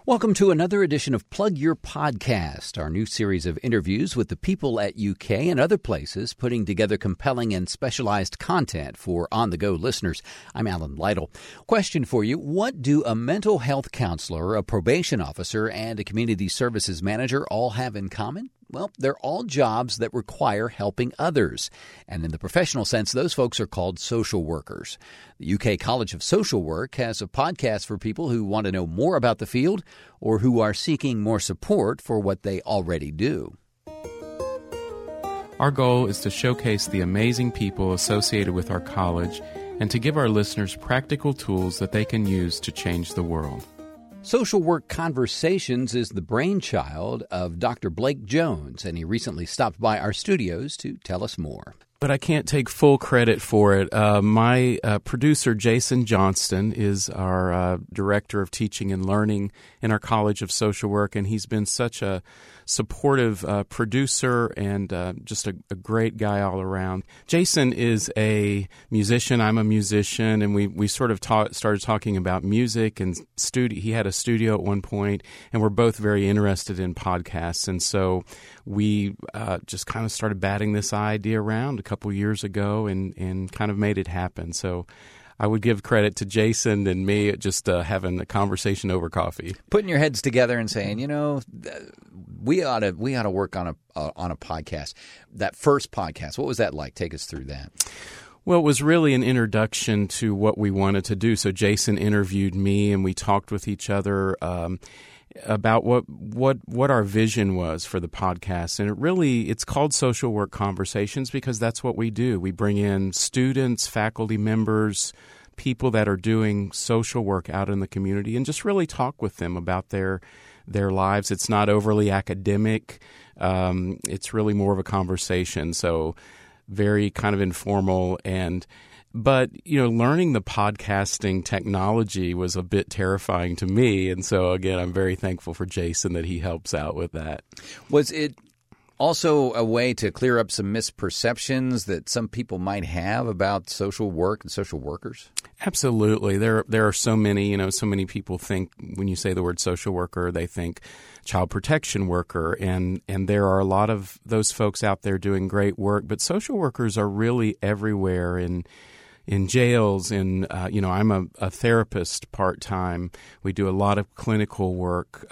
Welcome to another edition of Plug Your Podcast, our new series of interviews with the people at UK and other places putting together compelling and specialized content for on-the-go listeners. I'm Alan Lytle. Question for you, what do a mental health counselor, a probation officer, and a community services manager all have in common? Well, they're all jobs that require helping others. And in the professional sense, those folks are called social workers. The UK College of Social Work has a podcast for people who want to know more about the field or who are seeking more support for what they already do. Our goal is to showcase the amazing people associated with our college and to give our listeners practical tools that they can use to change the world. Social Work Conversations is the brainchild of Dr. Blake Jones, and he recently stopped by our studios to tell us more. But I can't take full credit for it. My producer, Jason Johnston, is our director of teaching and learning in our College of Social Work, and he's been such a supportive producer and just a great guy all around. Jason is a musician. I'm a musician, and we sort of started talking about music and studio. He had a studio at one point, and we're both very interested in podcasts, and so we just kind of started batting this idea around a couple years ago and kind of made it happen. So I would give credit to Jason and me just having a conversation over coffee. Putting your heads together and saying, you know, we ought to work on a podcast. That first podcast, what was that like? Take us through that. Well, it was really an introduction to what we wanted to do. So Jason interviewed me and we talked with each other about what our vision was for the podcast. And it's called Social Work Conversations because that's what we do. We bring in students, faculty members, people that are doing social work out in the community and just really talk with them about their lives. It's not overly academic. It's really more of a conversation. So very kind of informal But, you know, learning the podcasting technology was a bit terrifying to me. And so, again, I'm very thankful for Jason that he helps out with that. Was it also a way to clear up some misperceptions that some people might have about social work and social workers? Absolutely. There are so many people think when you say the word social worker, they think child protection worker. And there are a lot of those folks out there doing great work. But social workers are really everywhere in jails, I'm a therapist part-time. We do a lot of clinical work.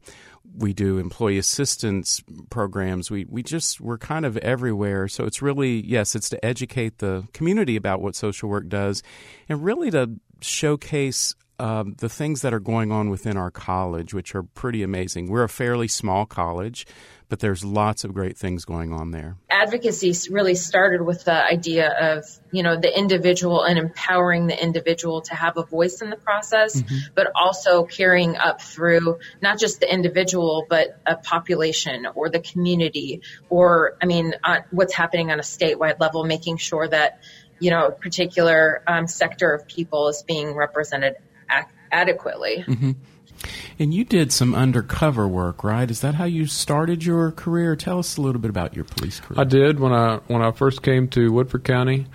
We do employee assistance programs. We're kind of everywhere. So it's really, yes, it's to educate the community about what social work does and really to showcase the things that are going on within our college, which are pretty amazing. We're a fairly small college, but there's lots of great things going on there. Advocacy really started with the idea of, the individual and empowering the individual to have a voice in the process, but also carrying up through not just the individual, but a population or the community or, what's happening on a statewide level, making sure that, a particular sector of people is being represented adequately. Mm-hmm. And you did some undercover work, right? Is that how you started your career? Tell us a little bit about your police career. I did. When I first came to Woodford County,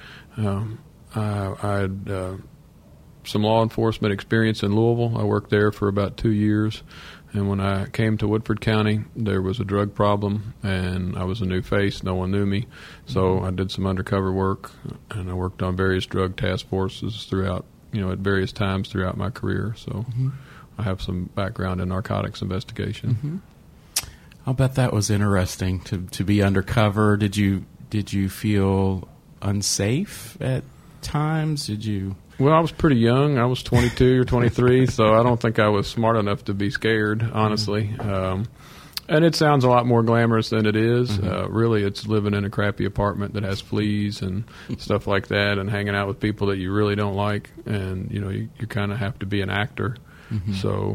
I had some law enforcement experience in Louisville. I worked there for about 2 years. And when I came to Woodford County, there was a drug problem, and I was a new face. No one knew me. So I did some undercover work, and I worked on various drug task forces throughout, at various times throughout my career. So I have some background in narcotics investigation. I'll bet that was interesting to be undercover. Did you feel unsafe at times? Well, I was pretty young. I was 22 or 23, so I don't think I was smart enough to be scared, honestly. And it sounds a lot more glamorous than it is. Really, it's living in a crappy apartment that has fleas and stuff like that and hanging out with people that you really don't like. And, you kind of have to be an actor. So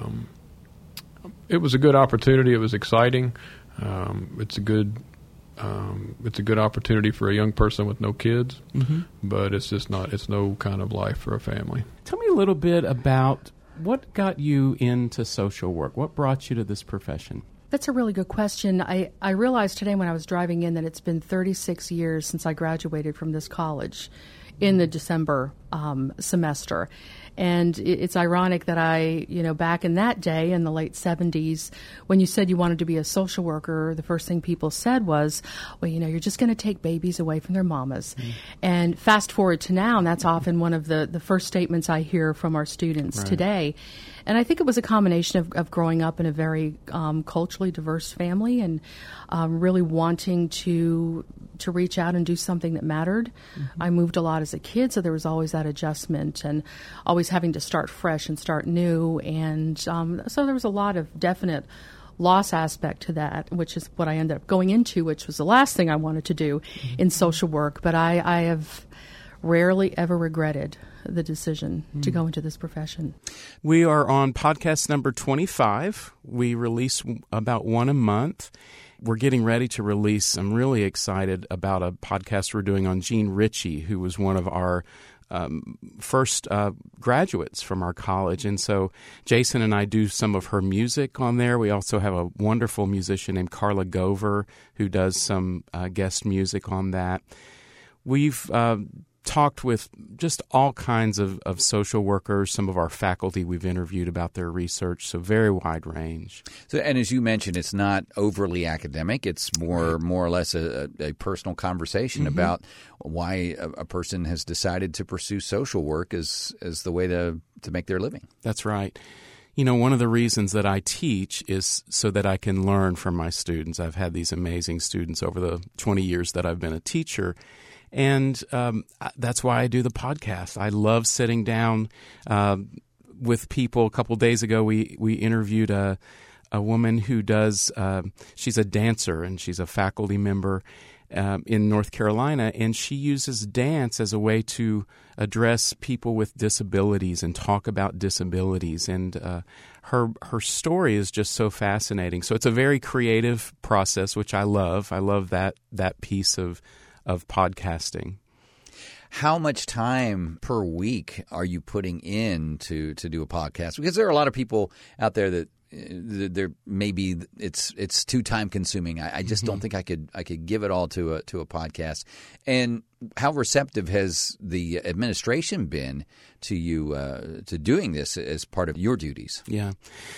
it was a good opportunity. It was exciting. It's a good opportunity for a young person with no kids, but it's no kind of life for a family. Tell me a little bit about what got you into social work. What brought you to this profession? That's a really good question. I realized today when I was driving in that it's been 36 years since I graduated from this college in the December semester. And it's ironic that I, back in that day in the late 70s, when you said you wanted to be a social worker, the first thing people said was, well, you're just going to take babies away from their mamas. Mm-hmm. And fast forward to now, and that's often one of the first statements I hear from our students today. And I think it was a combination of growing up in a very culturally diverse family and really wanting to reach out and do something that mattered. Mm-hmm. I moved a lot as a kid, so there was always that adjustment and always having to start fresh and start new. And so there was a lot of definite loss aspect to that, which is what I ended up going into, which was the last thing I wanted to do in social work. But I have rarely ever regretted the decision to go into this profession. We are on podcast number 25. We release about one a month. We're getting ready to release, I'm really excited about a podcast we're doing on Jean Ritchie, who was one of our first graduates from our college. And so Jason and I do some of her music on there. We also have a wonderful musician named Carla Gover who does some guest music on that. We've talked with just all kinds of social workers, some of our faculty we've interviewed about their research, so very wide range. So, and as you mentioned, it's not overly academic. It's more or less a personal conversation about why a person has decided to pursue social work as the way to make their living. That's right. One of the reasons that I teach is so that I can learn from my students. I've had these amazing students over the 20 years that I've been a teacher. And that's why I do the podcast. I love sitting down with people. A couple days ago, we interviewed a woman who does she's a dancer, and she's a faculty member in North Carolina, and she uses dance as a way to address people with disabilities and talk about disabilities. And her story is just so fascinating. So it's a very creative process, which I love. I love that piece of podcasting. How much time per week are you putting in to do a podcast? Because there are a lot of people out there that there maybe it's too time consuming. I just don't think I could give it all to a podcast. And how receptive has the administration been to you to doing this as part of your duties? Yeah.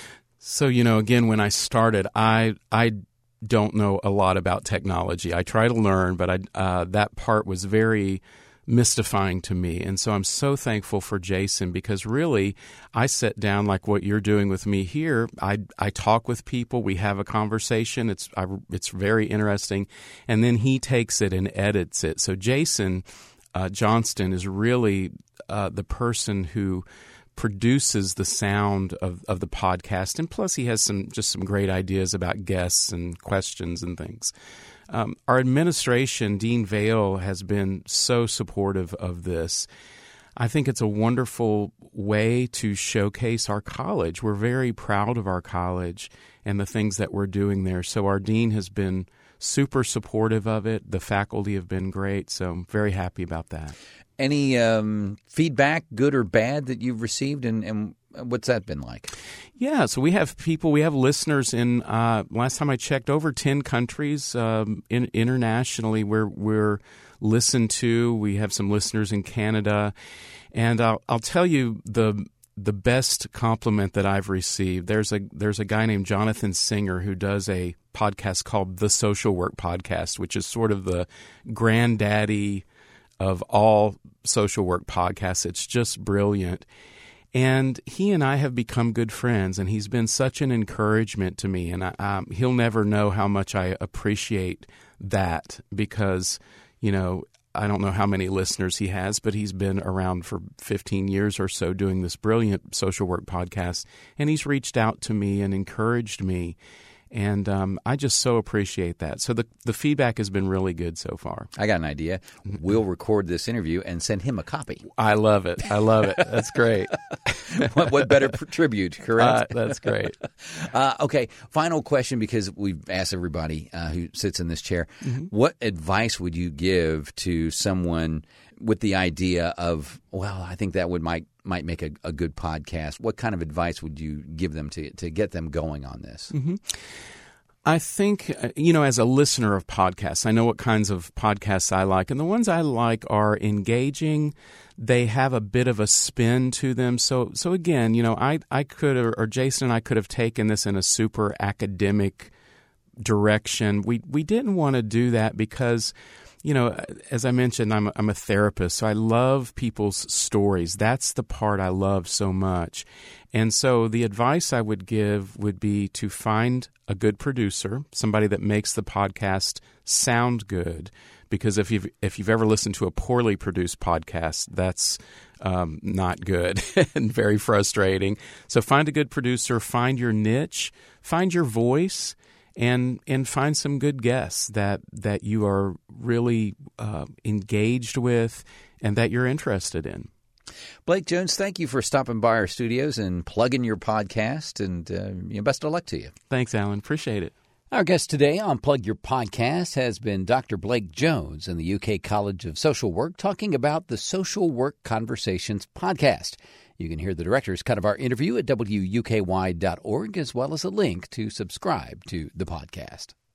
So again, when I started, I don't know a lot about technology. I try to learn, but that part was very mystifying to me. And so I'm so thankful for Jason, because really I sit down like what you're doing with me here. I talk with people. We have a conversation. It's very interesting. And then he takes it and edits it. So Jason Johnston is really the person who produces the sound of the podcast, and plus he has some great ideas about guests and questions and things. Our administration, Dean Vail, has been so supportive of this. I think it's a wonderful way to showcase our college. We're very proud of our college and the things that we're doing there. So our dean has been super supportive of it. The faculty have been great, so I'm very happy about that. Any feedback, good or bad, that you've received, and what's that been like? Yeah, so we have listeners in, last time I checked, over 10 countries internationally we're listened to. We have some listeners in Canada. And I'll tell you the best compliment that I've received. There's a guy named Jonathan Singer who does a podcast called The Social Work Podcast, which is sort of the granddaddy of all social work podcasts. It's just brilliant. And he and I have become good friends, and he's been such an encouragement to me. And he'll never know how much I appreciate that, because, I don't know how many listeners he has, but he's been around for 15 years or so doing this brilliant social work podcast. And he's reached out to me and encouraged me. And I just so appreciate that. So the feedback has been really good so far. I got an idea. We'll record this interview and send him a copy. I love it. That's great. What better tribute, correct? That's great. Okay, final question, because we've asked everybody who sits in this chair. Mm-hmm. What advice would you give to someone with the idea of, well, I think that might make a good podcast? What kind of advice would you give them to get them going on this? Mm-hmm. I think, as a listener of podcasts, I know what kinds of podcasts I like. And the ones I like are engaging. They have a bit of a spin to them. So again, I could, or Jason and I could have taken this in a super academic direction. We didn't want to do that because, as I mentioned, I'm a therapist, so I love people's stories. That's the part I love so much. And so the advice I would give would be to find a good producer, somebody that makes the podcast sound good. Because if you've ever listened to a poorly produced podcast, that's not good and very frustrating. So find a good producer, find your niche, find your voice, and find some good guests that you are really engaged with and that you're interested in. Blake Jones, thank you for stopping by our studios and plugging your podcast, and best of luck to you. Thanks, Alan. Appreciate it. Our guest today on Plug Your Podcast has been Dr. Blake Jones in the UK College of Social Work, talking about the Social Work Conversations podcast. You can hear the director's cut of our interview at wuky.org, as well as a link to subscribe to the podcast.